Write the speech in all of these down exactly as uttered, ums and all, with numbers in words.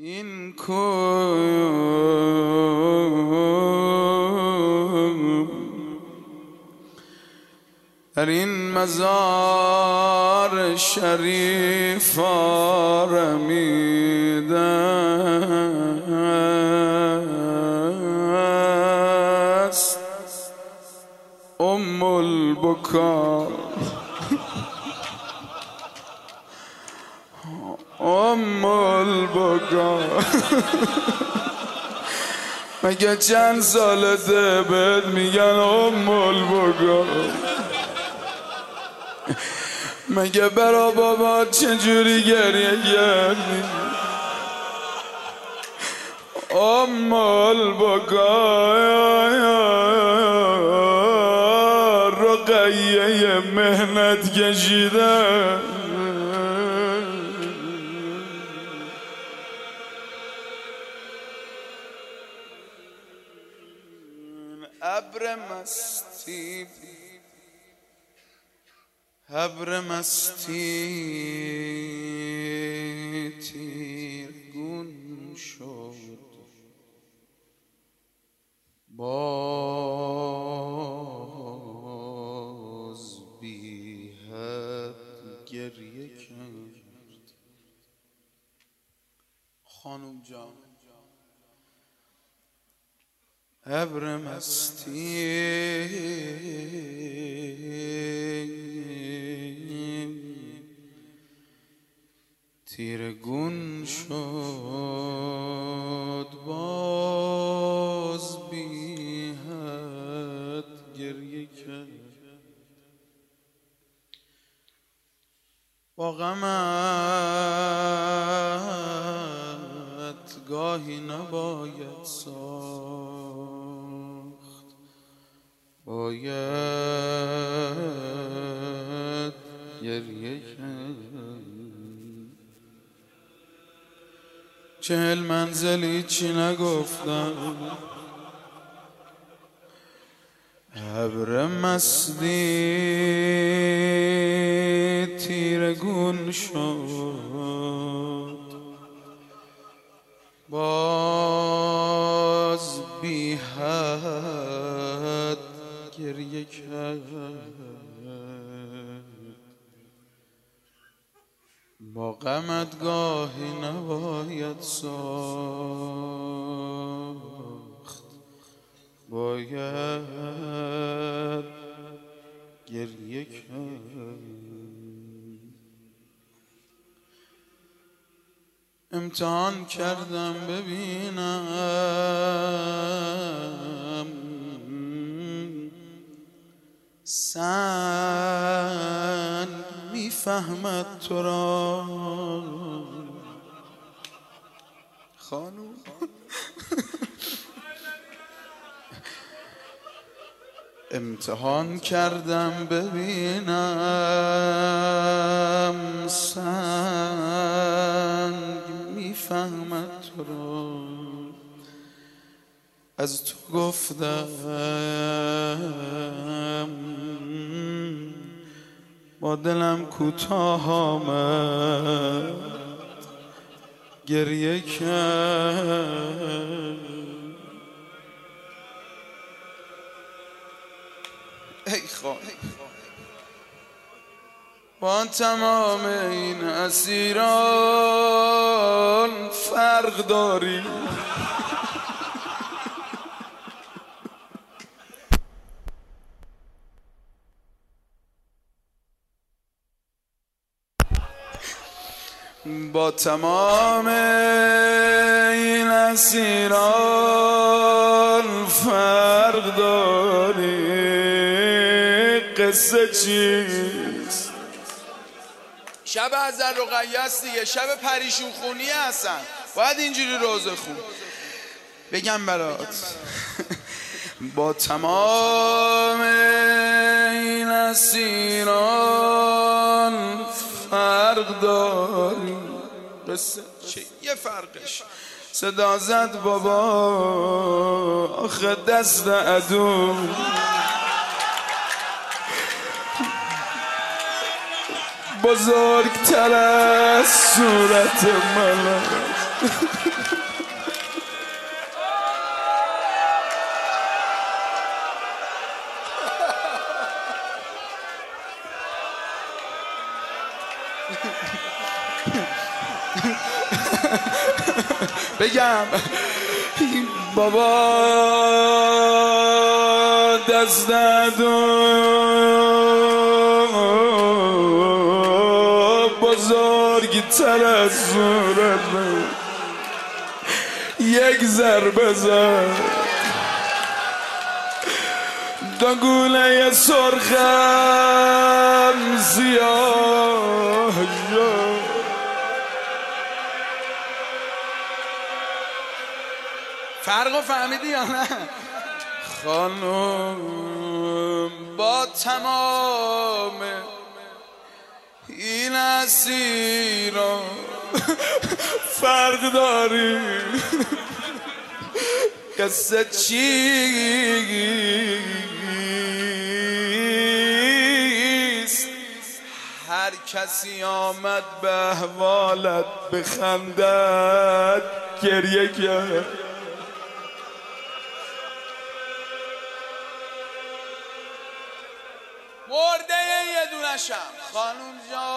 این کوم در این مزار شریف آرمیده است ام البکا ام البکا مگه چند سالته بهت میگن ام البکا؟ مگه برا بابا چجوری گریه کردی؟ ام البکا رقیه مهنت کشیده ابر مستی ابر مستی تیرگون شد باز بی حد گریه کرد. خانم جان ابر مستی تیرگون شد باز بی حد گریه کرد. با غمت گاهی نباید ساخت، باید گریه کرد. چهل منزلی چی نگفتم ابر مستی تیرگون شد باز بی حد گریه کرد. با غمت گاهی نباید ساخت، باید گریه کرد. امتحان کردم ببینم سنگ میفهمد تو را. خانوم امتحان کردم ببینم سنگ میفهمد تو را. از تو گفتم با دلم کوتاه آمد گریه کرد. ای خواهی با تمام این اسیران فرق داری. با تمام این اسیران فرق داری. قصه چیست؟ شب حضرت رقیه است دیگه، شب پریشون خونی هستن، باید اینجوری روزه خون. بگم برات با تمام این اسیران فرق داری. قصه چه یه فرقش؟ صدا زد بابا آخه دست عدو بزرگتر از صورت من. بگم بابا دست دو بزرگی تر از صورت یک ضربه زد دو گوله سرخم سیاه شد. فرقو فهمیدی یا نه؟ خانم با تمام این اسیران فرق داری قصه چیست؟ هر کسی آمد به احوالت بخندد گریه کرد. مرده یه دونشم خانوم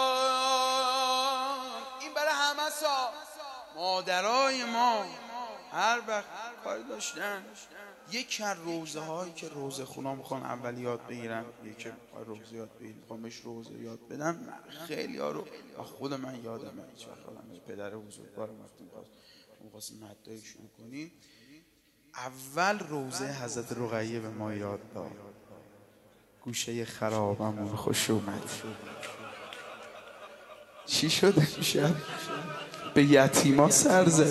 جان، این برای همه سا مادرای ما هر وقت کاری داشتن یکی از روزه هایی که روزه خونا میخوان اول یاد بگیرن، یکی روزه یاد بگیرن میخوام بهش روزه یاد بدن، خیلی ها رو خود من یادم هیچ وقت خودم پدر بزرگوارم رفتیم می‌خواستیم مدعی شروع کنیم، اول روزه حضرت رقیه به ما یاد داد. گوشه خرابمون خوش اومد. چی شده میشه؟ به یتیما سر زد.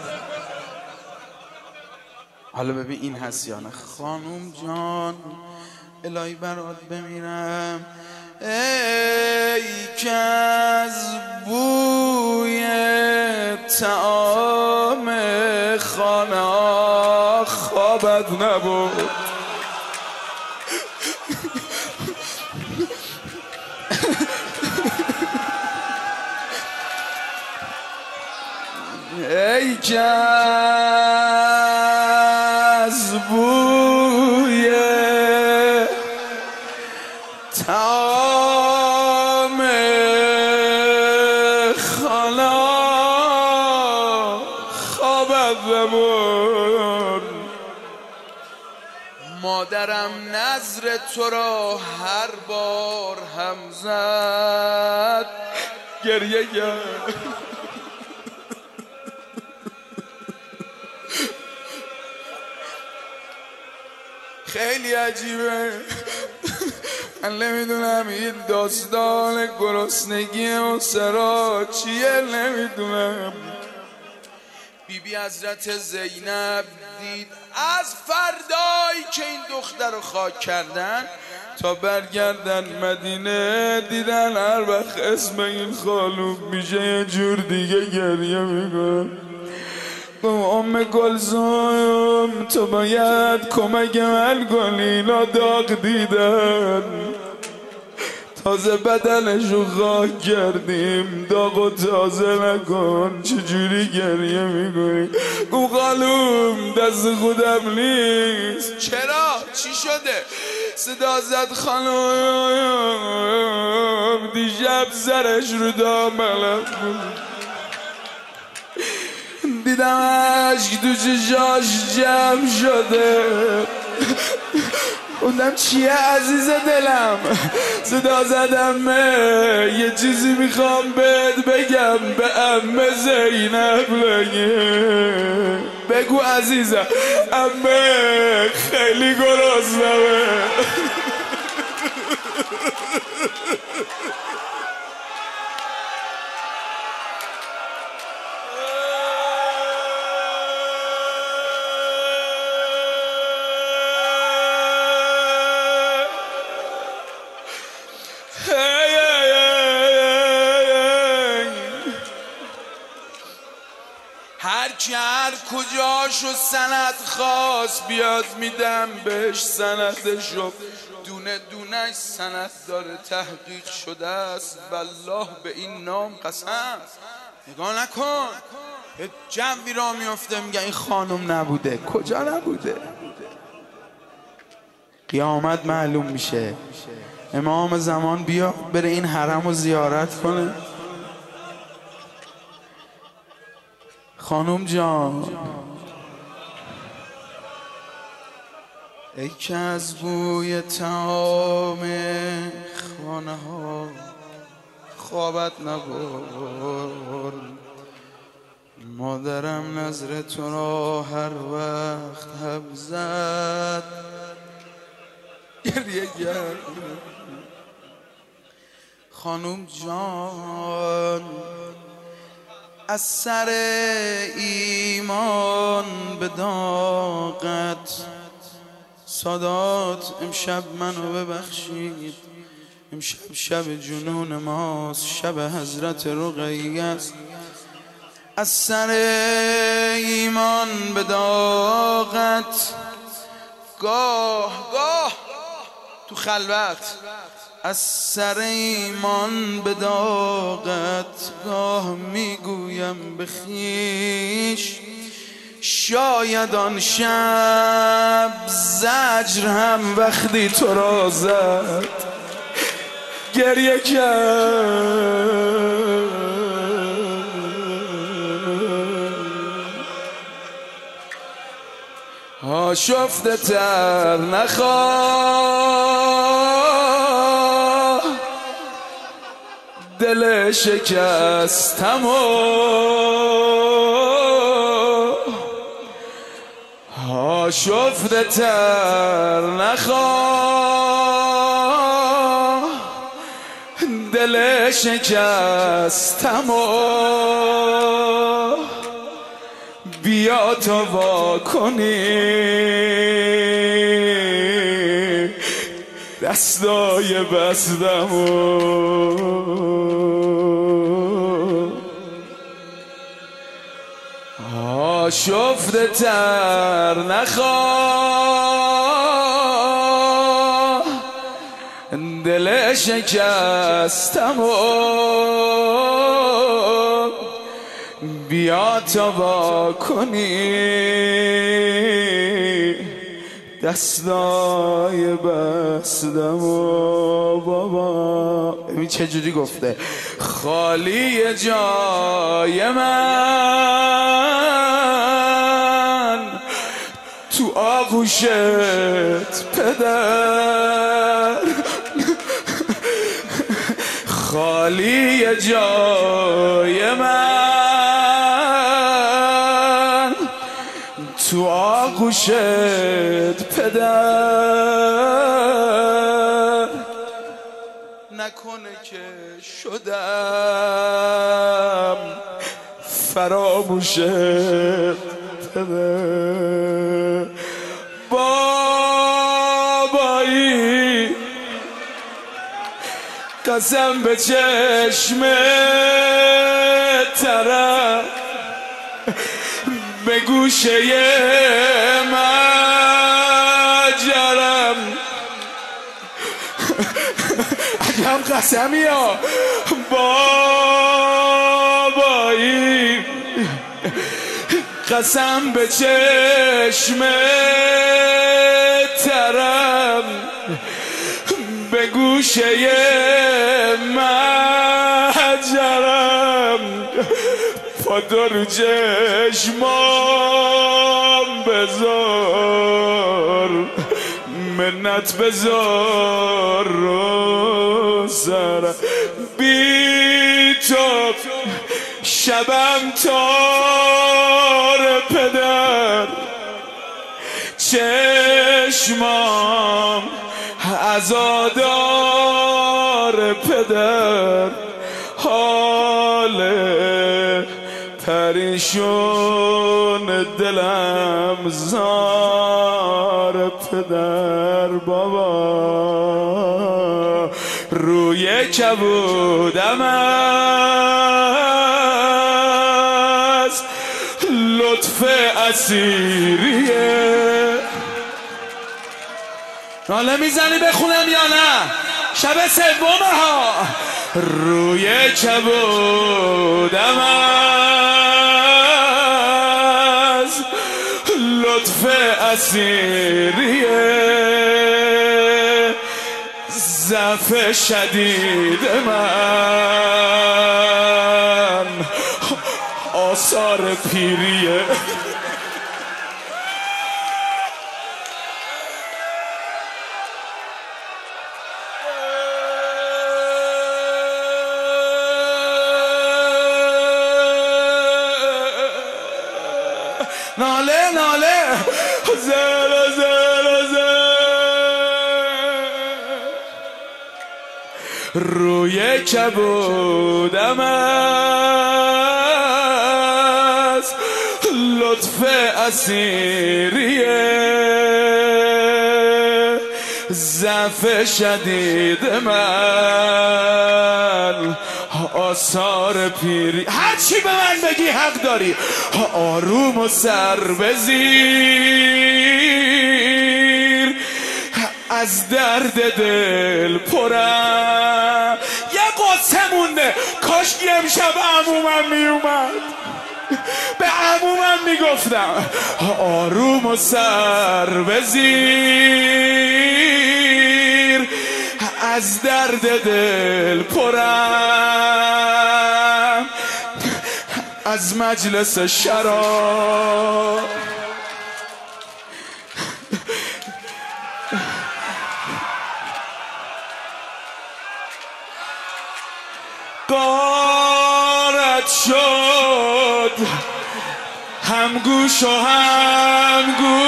حالا ببین این هست یا نه؟ خانوم جان الهی برات بمیرم، ای که از بوی طعام خانه خوابت نبود، ای که از بوی طعام خانه خوابت نبود، مادرم نظر تو را هر بار هم زد گریه کرد. خیلی عجیبه، من نمیدونم این داستان گرسنگی و سرا چیه، نمیدونم. بی بی حضرت زینب دید از فردایی که این دختر رو خاک کردن تا برگردن مدینه دیدن هر وقت اسم این خانوم میشه یه جور دیگه گریه میکنن. ام کلثوم تو باید کمک من کنی، اینا داغ دیدن تازه بدنشو خاک کردیم، داغو تازه نکن چجوری گریه میکنی؟ گو خانوم دست خودم نیست. چرا؟ چی شده؟ صدا زد خانوم دیشب سرش رو دامنم بود، دیدم عشق تو چشاش جمع شده، گفتم چیه عزیز دلم؟ صدا زدم یه چیزی میخوام بهت بگم به عمه زینب لگه. بگو عزیزم. عمه خیلی گرسنمه. هر کی هر کجاشو سند خواست بیاد میدم بهش سندشو، دونه دونش سند داره تحقیق شده است، والله به این نام قسم. نگاه نکن یه جمعی را میفته میگه این خانم نبوده. کجا نبوده؟ قیامت معلوم میشه. امام زمان بیا بره این حرم رو زیارت کنه. خانم جان ای که از بوی طعام خانه ها خوابت نبرد، مادرم نظر تو را هر وقت حب زد گریه کرد. خانم جان از سر ایمان به داغت، سادات امشب منو ببخشید، امشب شب جنون ماست، شب حضرت رقیه است. از سر ایمان به داغت گاه گاه تو خلوت، از سر ایمان به داغت گاه میگویم به خویش، شاید آن شب زجر هم وقتی تو را زد گریه کرد. آشفته تر نخواه دل شکستم و آشفته تر نخواه دل شکستم و بیا تا وا کنی دستای بستم و آشفته تر نخواه دل شکستم و بیا تا وا کنی دستای بستم و بابا. ببین چه جوری گفته خالی جای من تو آغوشت پدر، خالی جای من تو آغوشت پدر، نکنه که شدم فراموشت پدر. بابایی قسم به چشم طرف به گوشه مجرم عجب قسمی ها بابایی قسم به چشم طرف به گوشه مجرم پادر چشمام بذار منت بذار رو سر بی تو شبم تار پدر، چشمام عزادار پدر، حال پریشون دلم زار پدر. بابا روی کبودم از لطف اسیریه. ناله میزنی بخونم یا نه؟ شب سومه ها. روی کبودم از لطف اسیریه، ضعف شدید من آثار پیریه. ناله ناله زر زر زر روی کبودم از لطف اسیریه، ضعف شدید من آثار پیری. هرچی به من بگی حق داری. آروم و سر بزیر، از درد دل پرم. یه قصه مونده، کاش امشب عمومم میومد، به عمومم میگفتم آروم و سر بزیر، از درد دل پرم. از مجلس شراب غارت شد، هم گوش و هم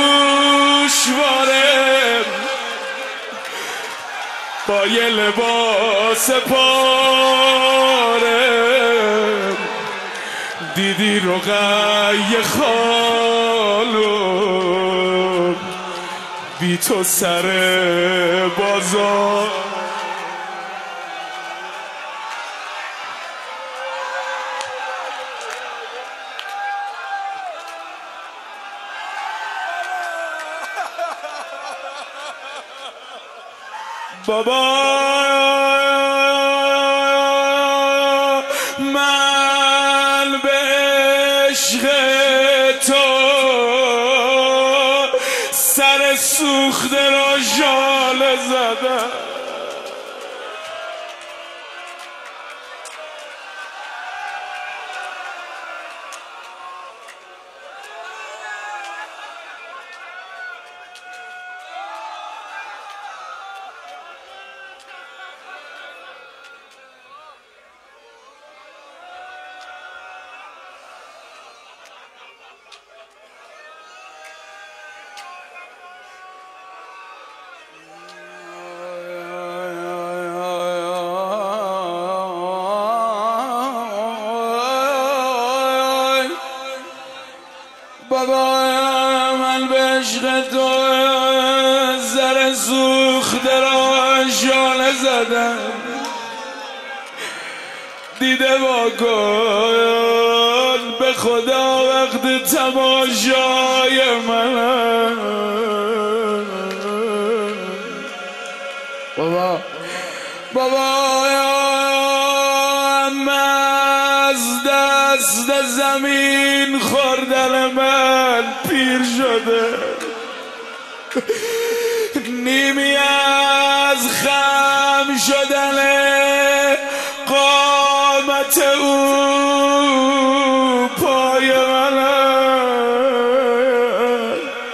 گوشواره، با یه لباس پاره دیدی رقیه خانم بی تو سر بازار. بابا من به عشق تو سر سوخته را ژاله زدم. بابا من به عشق تو زر سوخته را ژاله زدم. دیده با کن به خدا وقت تماشای من. بابا بابا از دست زمین خوردن من پیر شده، نیمی از خم شدن قامت او پای من.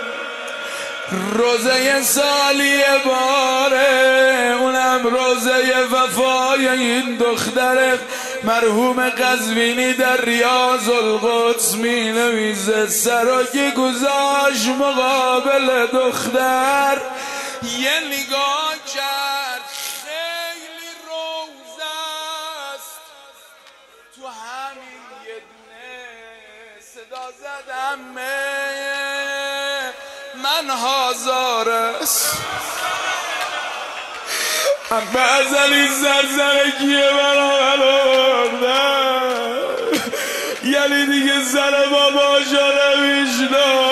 روزه سالی باره، اونم روزه وفای این دختر مرحوم قزوینی در ریاض القدس می نویزه. سراکی گذاشت مقابل دختر، یه نگاه کرد خیلی روزه است، تو همین یه دونه صدا زدم من هزار است. بعضی زرزرکیه برا بلوردن، یعنی دیگه زن بابا شده میشنا.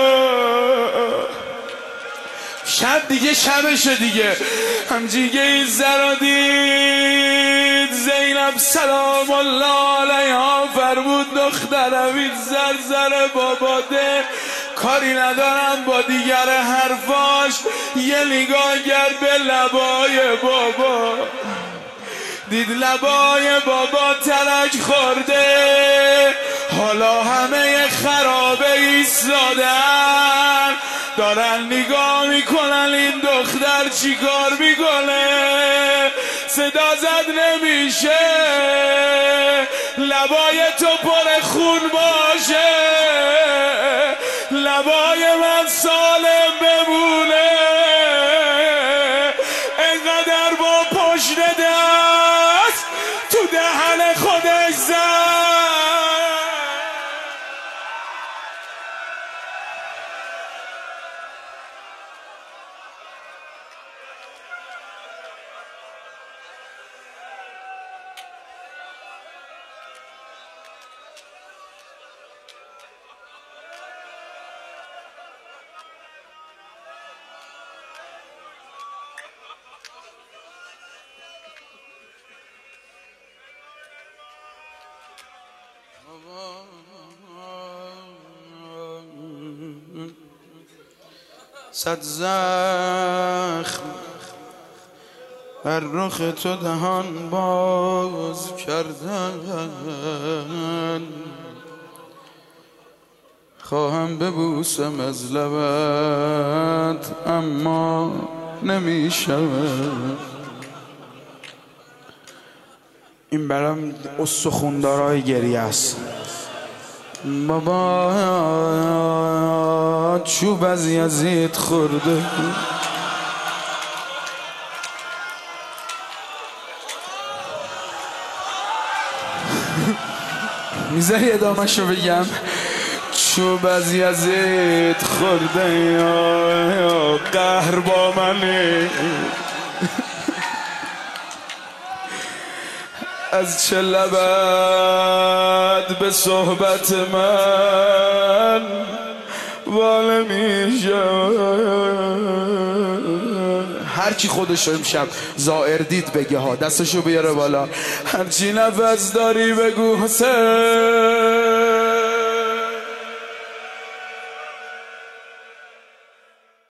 شب دیگه شبشه دیگه. همجیگه این زن دید زینب سلام الله علیها فرمود دخترم این زرزر بابا ده، کاری ندارم با دیگر حرفاش. یه نگاه کرد به لبای بابا، دید لبای بابا ترک خورده، حالا همه خرابه ایستادن دارن نگاه میکنن این دختر چی کار میکنه. صدا زد نمیشه لبای تو پر خون باشه لبای من سالم بمونه انقدر با پشت دست تو دهن خودش زد. صد زخم بر رخ تو دهان باز کردن خواهم ببوسم از لبت اما نمیشود. این برام استخوندارای گریه است. بابا چوب از یزید خورده میذاری ادامه‌شو بگم؟ چوب از یزید خورده یا قهر با منه از چه لبت به صحبت من واله میشه. هرچی خودشو امشب زائر دید بگه ها دستشو بیاره بالا. هرچی نفس داری بگو حسین